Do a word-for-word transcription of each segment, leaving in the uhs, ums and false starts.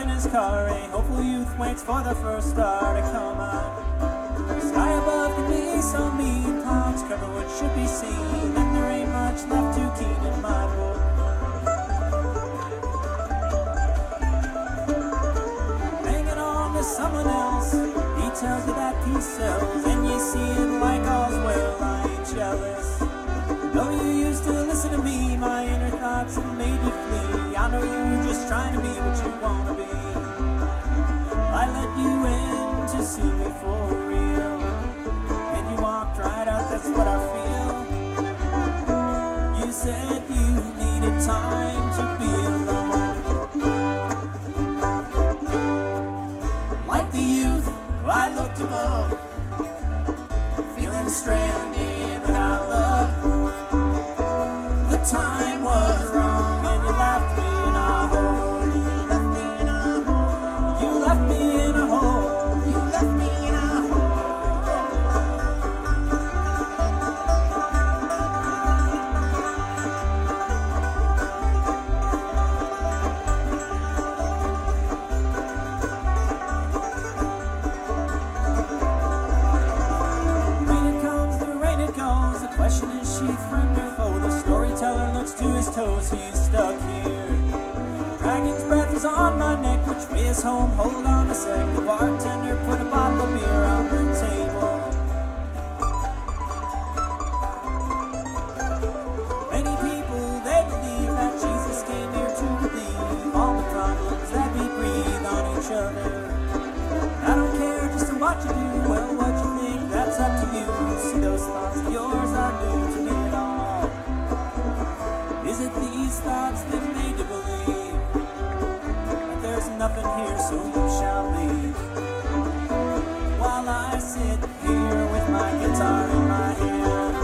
in his car. A hopeful youth waits for the first star to come out. The sky above can be so mean, clouds cover what should be seen, and there ain't much left to keep in my book. Hanging on to someone else, he tells you that peace sells, and you see it like all's well. I ain't jealous. Though you used to listen to me, my inner thoughts have made you flee. I know you're just trying to be what you want to be. I let you in to see me for real, and you walked right out, that's what I feel. You said you needed time to be alone. Like the youth, I looked above, feeling stranded without love. The time was wrong and you left me in a hole. You left me in a hole. You left me in a hole. You left me in a Rain it comes, the rain it goes. The question is, she friend or foe? The storyteller looks to his toes, he's stuck here. Dragon's breath is on my neck, which way is home? Hold on a sec. The bartender put a bottle of beer on the table. Many people, they believe that Jesus came here to relieve all the problems that we breathe on each other. I don't care just what you do, well, what you think, that's up to you. See, those thoughts of yours are new to me at all. Is it these thoughts that made you believe that there's nothing here, so you shall leave? While I sit here with my guitar in my hand,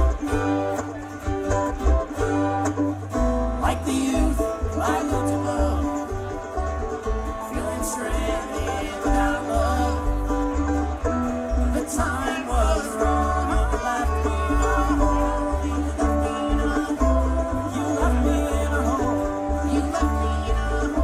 like the youth, I looked above, feeling stranded without love. The time was wrong, and you left me in a hole. You left me in a hole. You left me in a hole. You left me in a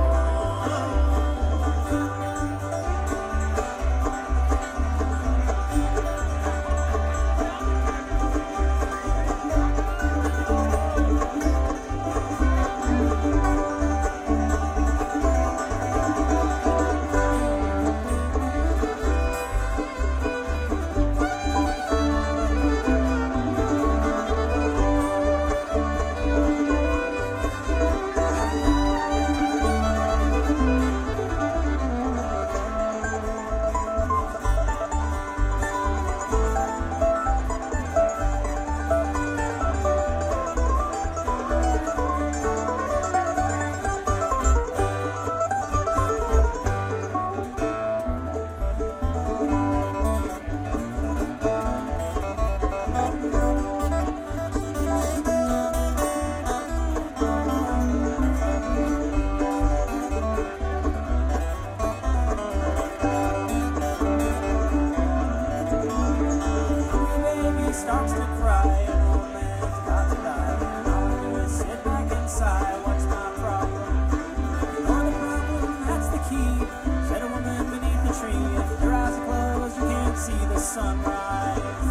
starts to cry, an old man's about to die. All I do is sit back and sigh. What's my problem? You're the problem, that's the key, said a woman beneath the tree. If your eyes are closed, you can't see the sunrise.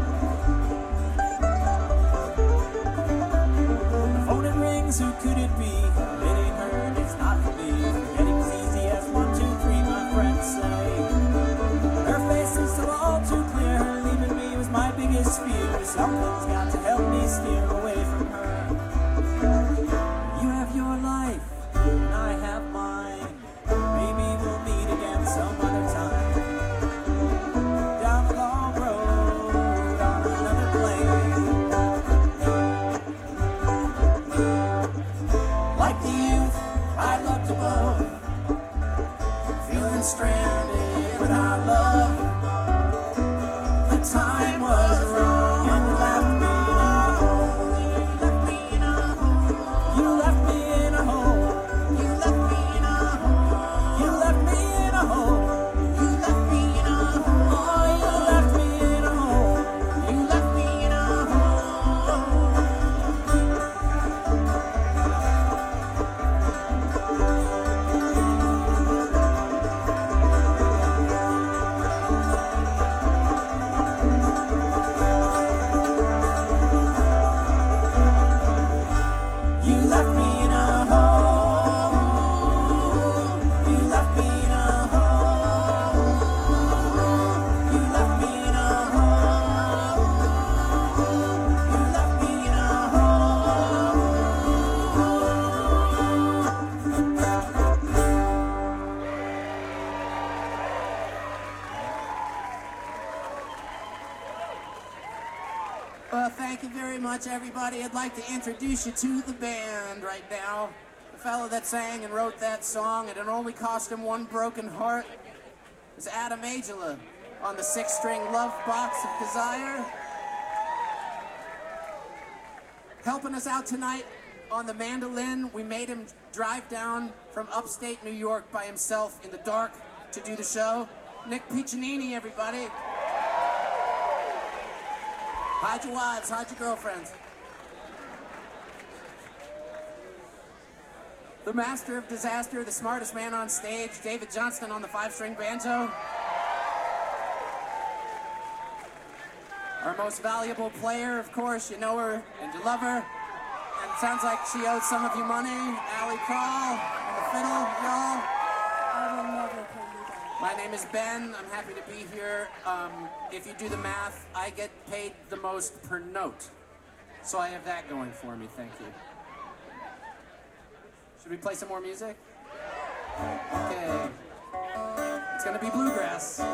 The phone it rings, who could it be? It ain't heard, it's not for me. Forgetting's easy as one, two, three, my friends say. Her face is still all too clear, her leaving me was my biggest fear. Something's got to help me steer away from her. You have your life, and I have mine. Maybe we'll meet again some other time. Down the long road, on another plane. Like the youth, I looked above, feeling stranded without love. The time was wrong and you left me in a hole. You left me in a hole. You left me in a hole. You left me in a hole. You left me in a hole. Oh, you left me in a hole. You left me in a hole. Well, thank you very much, everybody. I'd like to introduce you to the band right now. The fellow that sang and wrote that song, and it only cost him one broken heart, is Adam Agela on the six-string Love Box of Desire. Helping us out tonight on the mandolin, we made him drive down from upstate New York by himself in the dark to do the show. Nick Piccinini, everybody. Hide your wives, hide your girlfriends. The master of disaster, the smartest man on stage, David Johnston on the five-string banjo. Our most valuable player, of course, you know her and you love her. And it sounds like she owes some of you money. Allie Crawl on the fiddle, y'all. I will never pay you back. My name is Ben. I'm happy to be here. Um, if you do the math, I get paid the most per note. So I have that going for me, thank you. Should we play some more music? Okay. It's gonna be bluegrass.